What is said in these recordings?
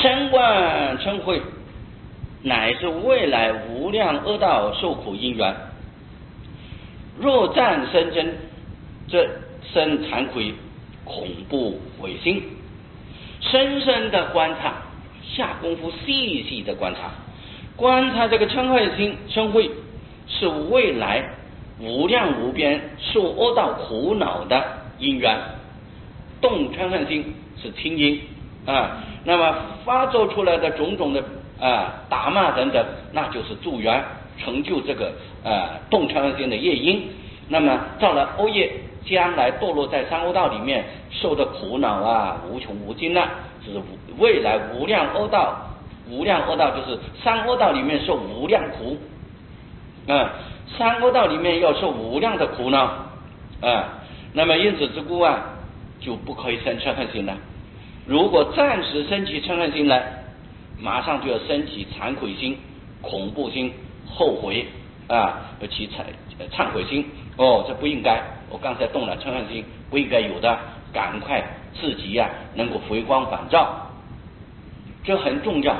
身观嗔恚，乃是未来无量恶道受苦因缘。若暂生真，则生惭愧、恐怖、毁心。深深的观察，下功夫细细的观察，观察这个嗔恚心、嗔恚是未来无量无边受恶道苦恼的因缘。动嗔恨心是轻因啊，那么发作出来的种种的打骂等等，那就是助缘成就这个动嗔恨心的业因。那么造了恶业，将来堕落在三恶道里面，受的苦恼无穷无尽就是未来无量恶道。无量恶道就是三恶道里面受无量苦三恶道里面要受无量的苦恼那么因此之故就不可以生嗔恨心了。如果暂时升起嗔恨心来，马上就要升起惭愧心、恐怖心、后悔尤其忏悔心。这不应该，我刚才动了嗔恨心，不应该有的，赶快自己能够回光返照，这很重要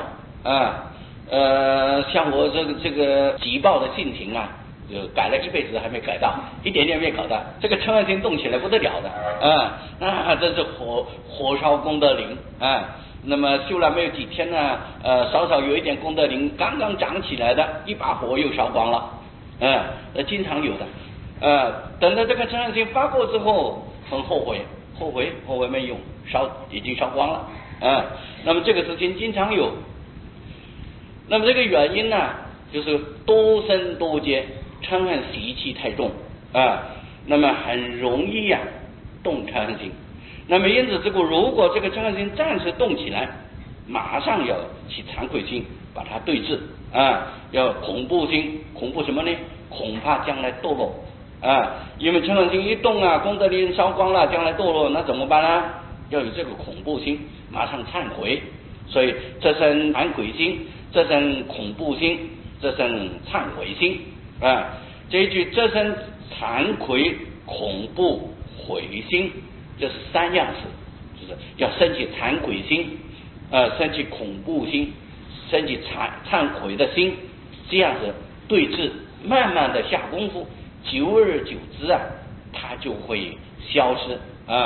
像我这个急暴的性情就改了一辈子还没改到，一点点没搞到，这个嗔恨心动起来不得了的那真是火烧功德林那么修了没有几天呢少少有一点功德林刚刚长起来的，一把火又烧光了经常有的等到这个嗔恨心发过之后，很后悔没用，已经烧光了那么这个事情经常有。那么这个原因呢，就是多生多劫，嗔恨习气太重那么很容易动嗔恨心。那么因此这个如果这个嗔恨心暂时动起来，马上要起惭愧心，把它对治要恐怖心。恐怖什么呢？恐怕将来堕落因为嗔恨心一动功德林烧光了，将来堕落，那怎么办呢？要有这个恐怖心，马上忏悔。所以这生惭愧心，这生恐怖心，这生忏悔心这一句这生惭愧、恐怖、悔心，这是三样事，就是要升起惭愧心升起恐怖心，升起忏悔的心，这样子对治，慢慢的下功夫，久而久之它就会消失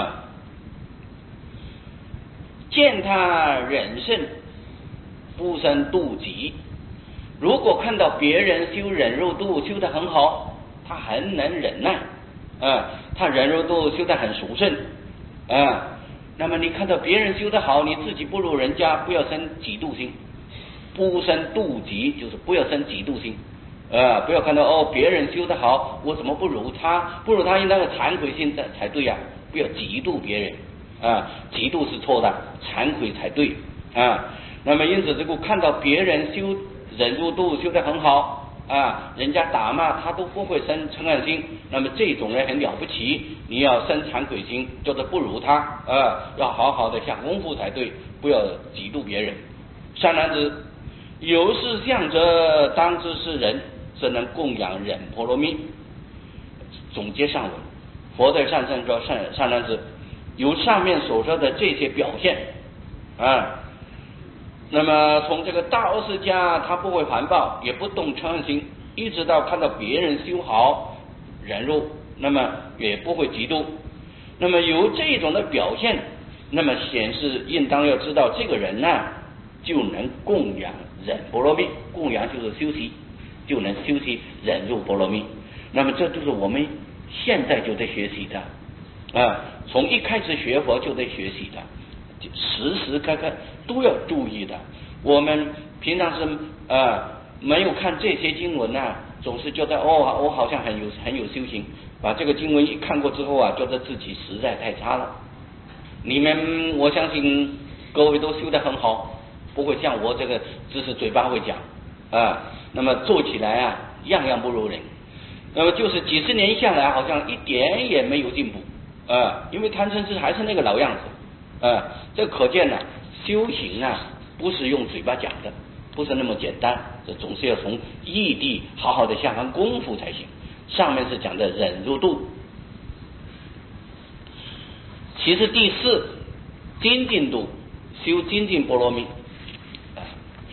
见他忍胜，不生妒忌。如果看到别人修忍辱度修得很好，他很能忍耐他忍辱度修得很殊胜那么你看到别人修得好，你自己不如人家，不要生嫉妒心。不生妒忌就是不要生嫉妒心不要看到别人修得好，我怎么不如他？不如他应该有惭愧心才对不要嫉妒别人嫉妒是错的，惭愧才对那么因此这个看到别人修忍辱度修得很好人家打骂他都不会生嗔恨心，那么这种人很了不起，你要生惭愧心，就是不如他要好好的下功夫才对，不要嫉妒别人。善男子，有事相者，当知是人，则能供养忍波罗蜜。总结上文，佛在上圣说善男子，有上面所说的这些表现那么从这个大阿世家，他不会环抱，也不动嗔恨心，一直到看到别人修好忍辱，那么也不会嫉妒。那么有这种的表现，那么显示应当要知道这个人就能供养忍波罗蜜。供养就是修习，就能修习忍辱波罗蜜。那么这就是我们现在就得学习的从一开始学佛就得学习的，时时刻刻都要注意的。我们平常是没有看这些经文总是觉得我好像很有修行，把这个经文一看过之后觉得自己实在太差了。你们我相信各位都修得很好，不会像我这个只是嘴巴会讲那么做起来样样不如人。那么就是几十年下来好像一点也没有进步因为贪嗔痴还是那个老样子这可见修行不是用嘴巴讲的，不是那么简单，这总是要从义地好好的下番功夫才行。上面是讲的忍辱度。其实第四精进度，修精进波罗蜜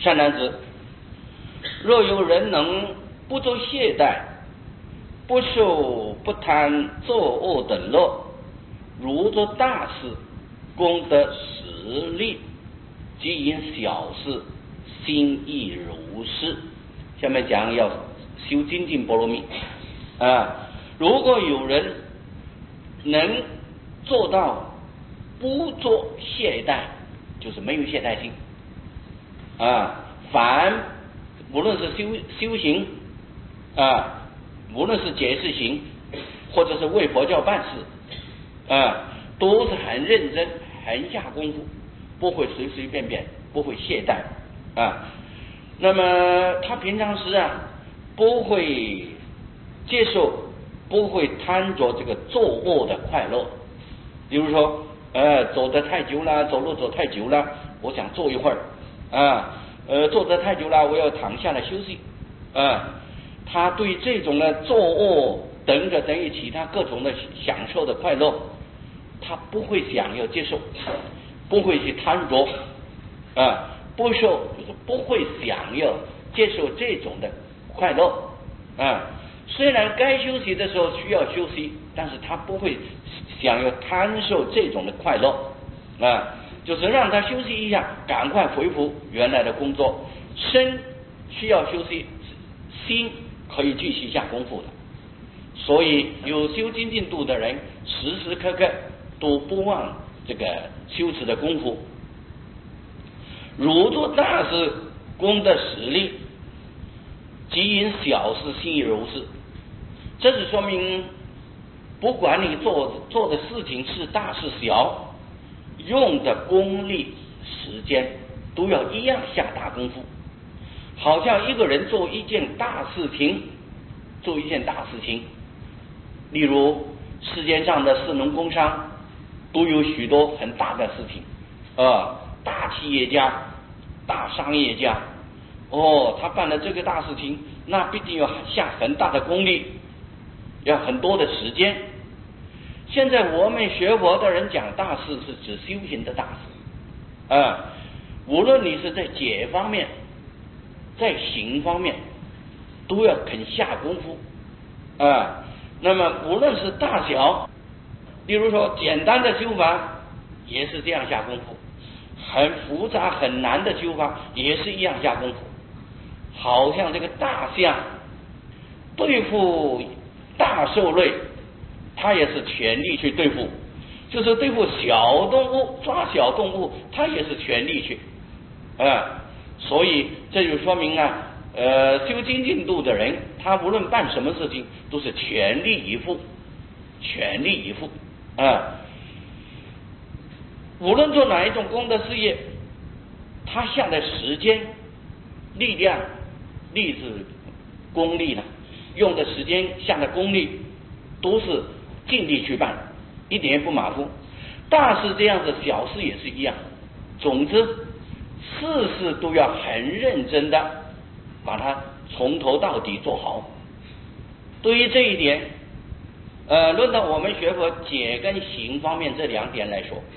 善男子，若有人能不作懈怠，不受不贪作恶等乐，如做大事，功得实力，即因小事，心亦如是。下面讲要修精进波罗蜜啊，如果有人能做到不做懈怠，就是没有懈怠心啊，凡无论是修行啊，无论是解释行，或者是为佛教办事啊，都是很认真，很下功夫，不会随随便便，不会懈怠啊。那么他平常时啊，不会接受，不会贪着这个作恶的快乐。比如说，走得太久了，走路走太久了，我想坐一会儿啊，坐得太久了，我要躺下来休息啊。他对这种的作恶等于其他各种的享受的快乐，他不会想要接受，不会去贪着啊，不受就是不会想要接受这种的快乐啊。虽然该休息的时候需要休息，但是他不会想要贪受这种的快乐啊，就是让他休息一下，赶快恢复原来的工作。身需要休息，心可以继续下功夫的。所以有修精进度的人，时时刻刻都不忘这个修持的功夫。如做大事，功德实力，即因小事，心亦如是。这是说明，不管你做的事情是大是小，用的功力、时间都要一样下大功夫。好像一个人做一件大事情，例如世界上的士农工商都有许多很大的事情大企业家、大商业家他办了这个大事情，那必定要下很大的功力，要很多的时间。现在我们学佛的人讲大事，是指修行的大事无论你是在解方面，在行方面，都要肯下功夫那么无论是大小，例如说简单的修法也是这样下功夫，很复杂很难的修法也是一样下功夫。好像这个大象对付大兽类，它也是全力去对付，就是对付小动物，抓小动物，它也是全力去所以这就说明修精进度的人，他无论办什么事情都是全力以赴无论做哪一种功德事业，他下的时间、力量、力是功力呢，用的时间、下的功力都是尽力去办，一点也不马虎。大事这样子，小事也是一样。总之，事事都要很认真的把它从头到底做好。对于这一点，论到我们学佛解跟行方面这两点来说，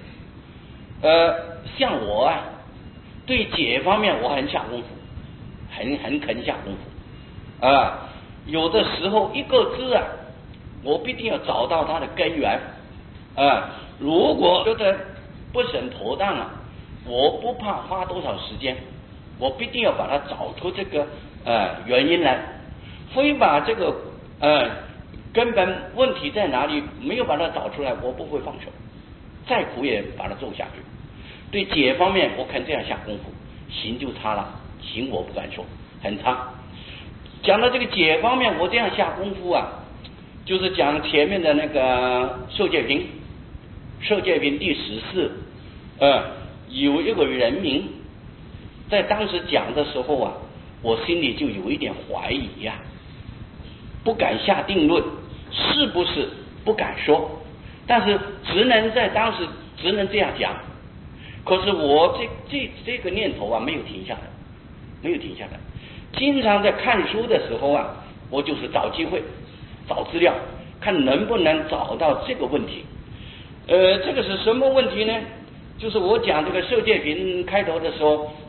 像我对解方面我很下功夫，很肯下功夫有的时候一个字我必定要找到它的根源如果觉得不审妥当我不怕花多少时间，我必定要把它找出这个原因来，非把这个根本问题在哪里没有把它找出来，我不会放手，再苦也把它做下去。对解方面我肯这样下功夫，行就差了，行我不敢说很差。讲到这个解方面，我这样下功夫就是讲前面的那个受戒品第14有一个人名，在当时讲的时候我心里就有一点怀疑不敢下定论，是不是不敢说，但是只能在当时只能这样讲。可是我这个念头没有停下来，经常在看书的时候我就是找机会找资料，看能不能找到这个问题。这个是什么问题呢？就是我讲这个受戒品开头的时候，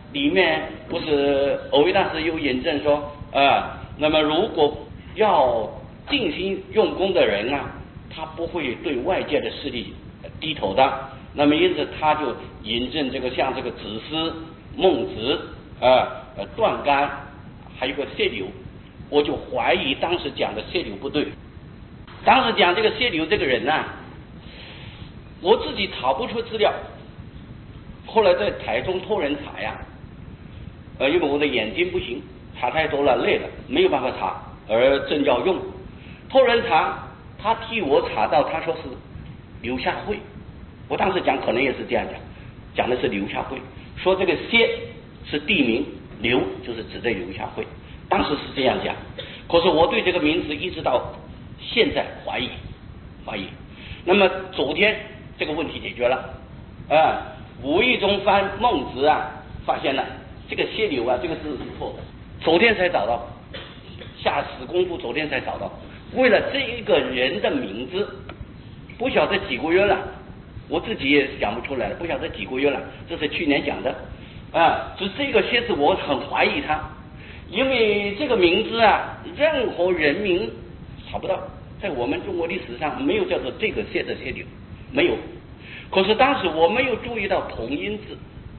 里面不是藕益大师有引证说那么如果要静心用功的人啊，他不会对外界的势力低头的。那么因此他就引证这个像这个子思、孟子段干还有个谢柳，我就怀疑当时讲的谢柳不对。当时讲这个谢柳这个人啊，我自己查不出资料，后来在台中托人查呀，因为我的眼睛不行，查太多了累了，没有办法查，而正要用托人查，他替我查到，他说是刘夏惠。我当时讲可能也是这样讲的是刘夏惠，说这个谢是地名，刘就是指的刘夏惠，当时是这样讲。可是我对这个名字一直到现在怀疑。那么昨天这个问题解决了无意中翻孟子啊，发现了这个谢柳啊这个字是错的，昨天才找到，下死功夫昨天才找到。为了这一个人的名字，不晓得几个月了，我自己也想不出来了，不晓得几个月了，这是去年讲的就这个谢字我很怀疑他，因为这个名字啊任何人名查不到，在我们中国历史上没有叫做这个谢的谢柳，没有。可是当时我没有注意到同音字，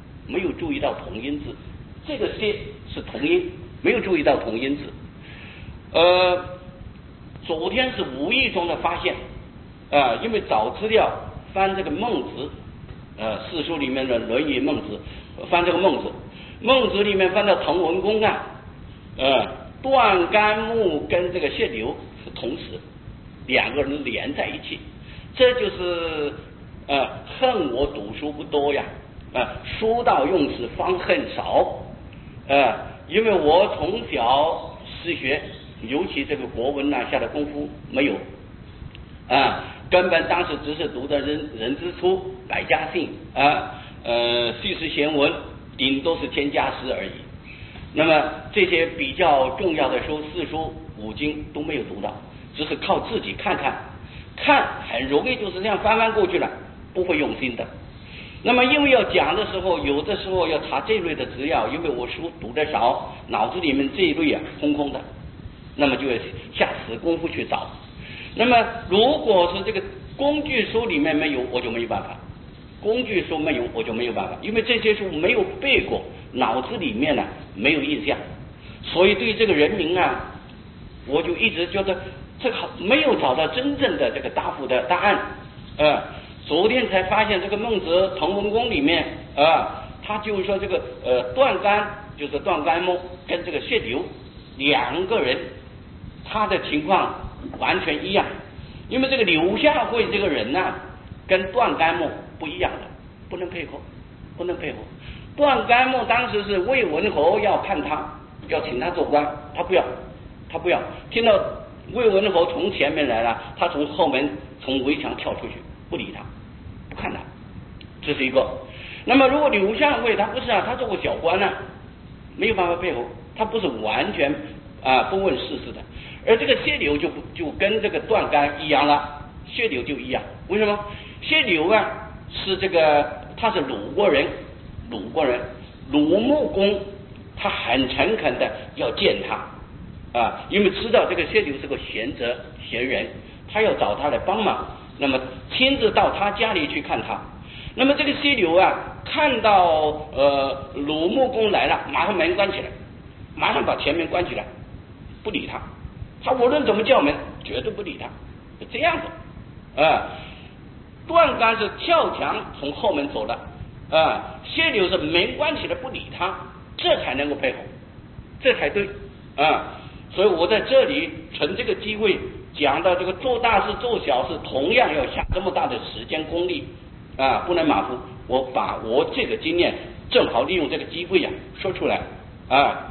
这个谢是同音，没有注意到同音字。昨天是无意中的发现因为找资料翻这个孟子四书里面的论语孟子，翻这个孟子里面翻到滕文公段干木跟这个谢柳是同时，两个人连在一起，这就是恨我读书不多呀书到用时方恨少因为我从小失学，尤其这个国文下的功夫没有根本当时只是读的人之初、百家姓叙事贤文，顶多是千家诗而已。那么这些比较重要的书，四书五经都没有读到，只是靠自己看很容易就是这样翻过去了，不会用心的。那么因为要讲的时候，有的时候要查这类的资料，因为我书读得少，脑子里面这一类空空的，那么就要下死功夫去找。那么如果是这个工具书里面没有，我就没有办法，因为这些书没有背过，脑子里面没有印象，所以对这个人名我就一直觉得这个没有找到真正的这个答复的答案昨天才发现这个孟子滕文公里面他就是说这个段干就是段干木跟这个谢柳两个人他的情况完全一样，因为这个刘夏惠这个人跟段干木不一样的，不能配合。段干木当时是魏文侯要看他，要请他做官，他不要，听到魏文侯从前面来了，他从后门从围墙跳出去，不理他，不看他，这是一个。那么如果刘夏惠他不是他做过小官没有办法配合，他不是完全不问世事的。而这个谢柳就跟这个段干一样了，谢柳就一样，为什么？谢柳是这个他是鲁国人，鲁穆公他很诚恳的要见他因为知道这个谢柳是个贤人，他要找他来帮忙，那么亲自到他家里去看他。那么这个谢柳看到鲁穆公来了，马上门关起来，马上把前门关起来，不理他，他无论怎么叫门绝对不理他，就这样子段干是跳墙从后门走的谢柳是门关起来不理他，这才能够配合，这才对所以我在这里趁这个机会讲到这个做大事做小事同样要下这么大的时间功力不能马虎，我把我这个经验正好利用这个机会说出来